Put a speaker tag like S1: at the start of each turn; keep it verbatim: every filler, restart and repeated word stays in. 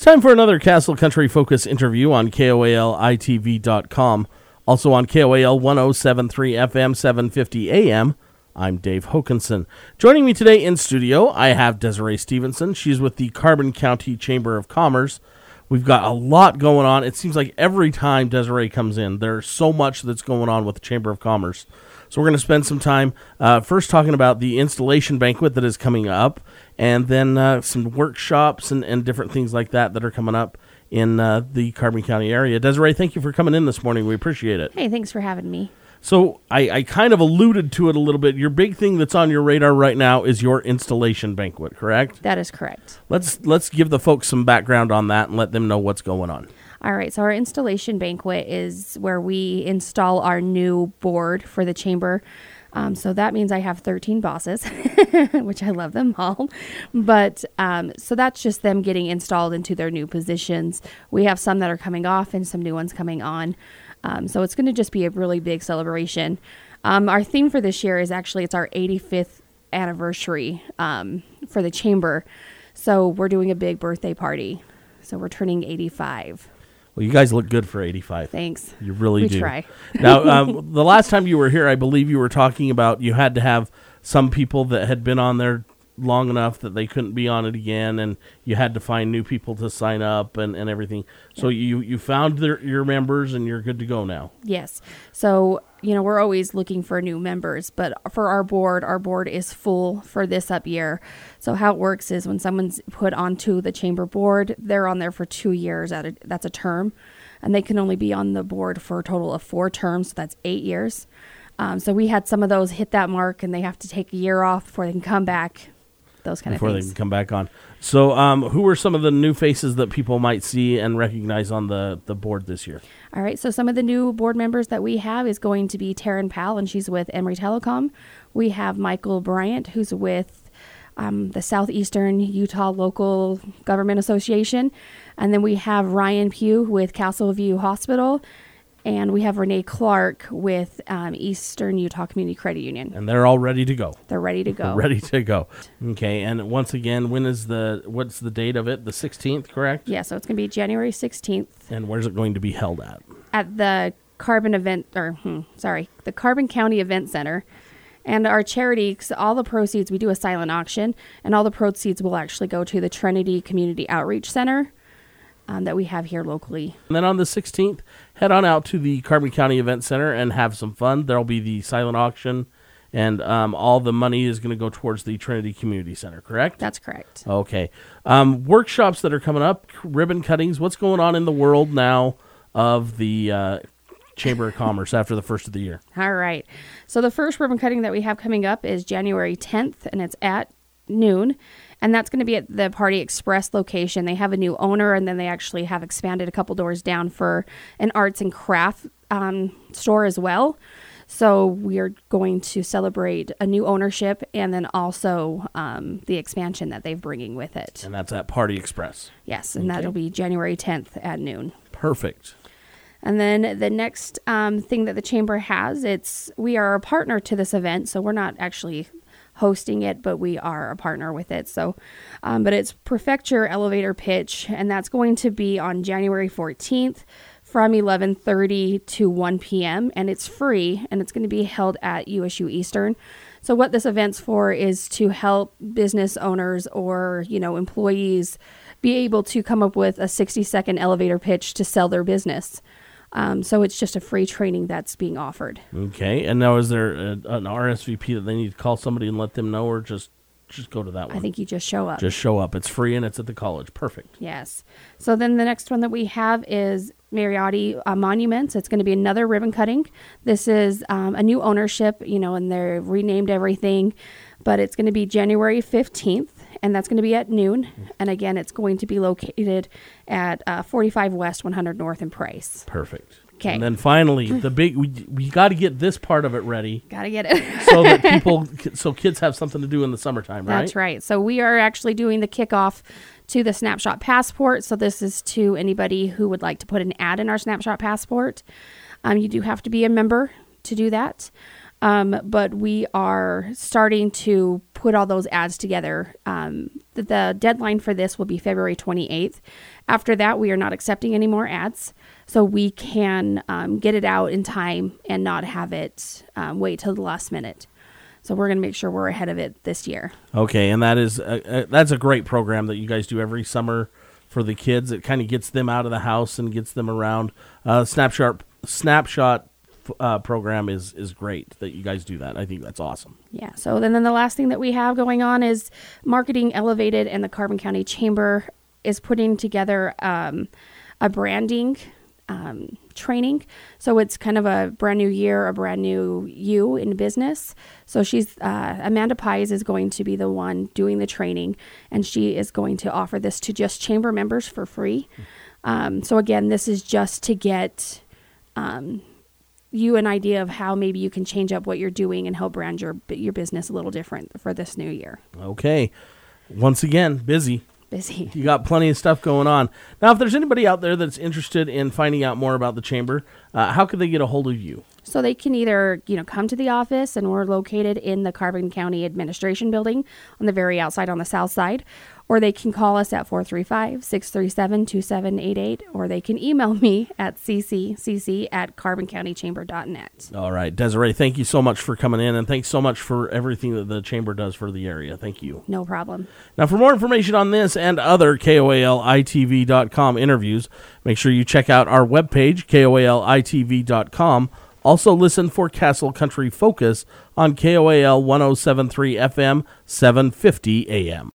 S1: time for another Castle Country Focus interview on K O A L I T V dot com. Also on K O A L one oh seven point three F M, seven fifty A M. I'm Dave Hokanson. Joining me today in studio, I have Desiree Stevenson. She's with the Carbon County Chamber of Commerce. We've got a lot going on. It seems like every time Desiree comes in, there's so much that's going on with the Chamber of Commerce. So we're going to spend some time uh, first talking about the installation banquet that is coming up, and then uh, some workshops and, and different things like that that are coming up in uh, the Carbon County area. Desiree, thank you for coming in this morning. We appreciate it.
S2: Hey, thanks for having me.
S1: So I, I kind of alluded to it a little bit. Your big thing that's on your radar right now is your installation banquet, correct?
S2: That is correct.
S1: Let's let's give the folks some background on that and let them know what's going on.
S2: All right, so our installation banquet is where we install our new board for the chamber. Um, so that means I have thirteen bosses, which I love them all. But um, so that's just them getting installed into their new positions. We have some that are coming off and some new ones coming on. Um, so it's going to just be a really big celebration. Um, our theme for this year is actually, it's our eighty-fifth anniversary um, for the chamber. So we're doing a big birthday party. So we're turning eighty-five.
S1: Well, you guys look good for eighty-five.
S2: Thanks.
S1: You really
S2: we
S1: do.
S2: We try.
S1: Now, um, the last time you were here, I believe you were talking about you had to have some people that had been on there long enough that they couldn't be on it again, and you had to find new people to sign up and, and everything. So yeah. you, you found their, your members, and you're good to go now.
S2: Yes. So, you know, we're always looking for new members, but for our board, our board is full for this up year. So how it works is when someone's put onto the chamber board, they're on there for two years. At a, that's a term, and they can only be on the board for a total of four terms. So that's eight years. Um, so we had some of those hit that mark, and they have to take a year off before they can come back. Those kind
S1: before
S2: of things.
S1: They can come back on. So um, who are some of the new faces that people might see and recognize on the, the board this year?
S2: All right, so some of the new board members that we have is going to be Taryn Powell, and she's with Emory Telecom. We have Michael Bryant, who's with um, the Southeastern Utah Local Government Association. And then we have Ryan Pugh with Castleview Hospital. And we have Renee Clark with um, Eastern Utah Community Credit Union.
S1: And they're all ready to go.
S2: They're ready to go.
S1: Ready to go. Okay, and once again, when is the, what's the date of it? The sixteenth, correct?
S2: Yeah, so it's going to be January sixteenth.
S1: And where's it going to be held at?
S2: At the Carbon Event, or hmm, sorry, the Carbon County Event Center. And our charity, all the proceeds, we do a silent auction, and all the proceeds will actually go to the Trinity Community Outreach Center. Um, that we have here locally. And
S1: then on the sixteenth, head on out to the Carbon County Event Center and have some fun. There'll be the silent auction, and um, all the money is going to go towards the Trinity Community Center, correct?
S2: That's correct.
S1: Okay. Um, workshops that are coming up, ribbon cuttings. What's going on in the world now of the uh, Chamber of Commerce after the first of the year?
S2: All right. So the first ribbon cutting that we have coming up is January tenth, and it's at noon. And that's going to be at the Party Express location. They have a new owner, and then they actually have expanded a couple doors down for an arts and craft um, store as well. So we are going to celebrate a new ownership and then also um, the expansion that they're bringing with it.
S1: And that's at Party Express.
S2: Yes, and
S1: okay.
S2: that'll be January tenth at noon.
S1: Perfect.
S2: And then the next um, thing that the Chamber has, it's we are a partner to this event, so we're not actually hosting it, but we are a partner with it. So, um, but it's Perfect Your Elevator Pitch, and that's going to be on January fourteenth from eleven thirty to one p.m. and it's free, and it's going to be held at U S U Eastern. So what this event's for is to help business owners or, you know, employees be able to come up with a sixty second elevator pitch to sell their business. Um, so it's just a free training that's being offered.
S1: Okay. And now is there a, an R S V P that they need to call somebody and let them know, or just just go to that one?
S2: I think you just show up.
S1: Just show up. It's free and it's at the college. Perfect.
S2: Yes. So then the next one that we have is Mariotti uh, Monuments. It's going to be another ribbon cutting. This is um, a new ownership, you know, and they've renamed everything, but it's going to be January fifteenth. And that's going to be at noon. And again, it's going to be located at uh, forty-five West, one hundred North in Price.
S1: Perfect.
S2: Okay.
S1: And then finally, the big, we we got to get this part of it ready.
S2: Got to get it.
S1: so that people, so kids have something to do in the summertime, right?
S2: That's right. So we are actually doing the kickoff to the Snapshot Passport. So this is to anybody who would like to put an ad in our Snapshot Passport. Um, you do have to be a member to do that. Um, but we are starting to put all those ads together. Um, the, the deadline for this will be February twenty-eighth. After that, we are not accepting any more ads, so we can um, get it out in time and not have it um, wait till the last minute. So we're going to make sure we're ahead of it this year.
S1: Okay, and that is a, a, that's a great program that you guys do every summer for the kids. It kind of gets them out of the house and gets them around. Uh, Snapshot Snapshot uh, program is is great that you guys do that. I think that's awesome.
S2: Yeah. So then, then the last thing that we have going on is Marketing Elevated, and the Carbon County Chamber is putting together um, a branding um, training. So it's kind of a brand new year, a brand new you in business. So she's uh, Amanda Pies is going to be the one doing the training, and she is going to offer this to just chamber members for free. Um, so again, this is just to get um, you an idea of how maybe you can change up what you're doing and help brand your your business a little different for this new year.
S1: Okay. Once again, busy.
S2: Busy.
S1: You got plenty of stuff going on. Now, if there's anybody out there that's interested in finding out more about the chamber, uh, how can they get a hold of you?
S2: So they can either, you know, come to the office, and we're located in the Carbon County Administration Building on the very outside on the south side, or they can call us at four three five, six three seven, two seven eight eight, or they can email me at cccc at carbon county chamber dot net.
S1: All right. Desiree, thank you so much for coming in, and thanks so much for everything that the chamber does for the area. Thank you.
S2: No problem.
S1: Now, for more information on this and other K O A L I T V dot com interviews, make sure you check out our webpage, K O A L I T V dot com. Also listen for Castle Country Focus on K O A L one oh seven point three F M, seven fifty A M.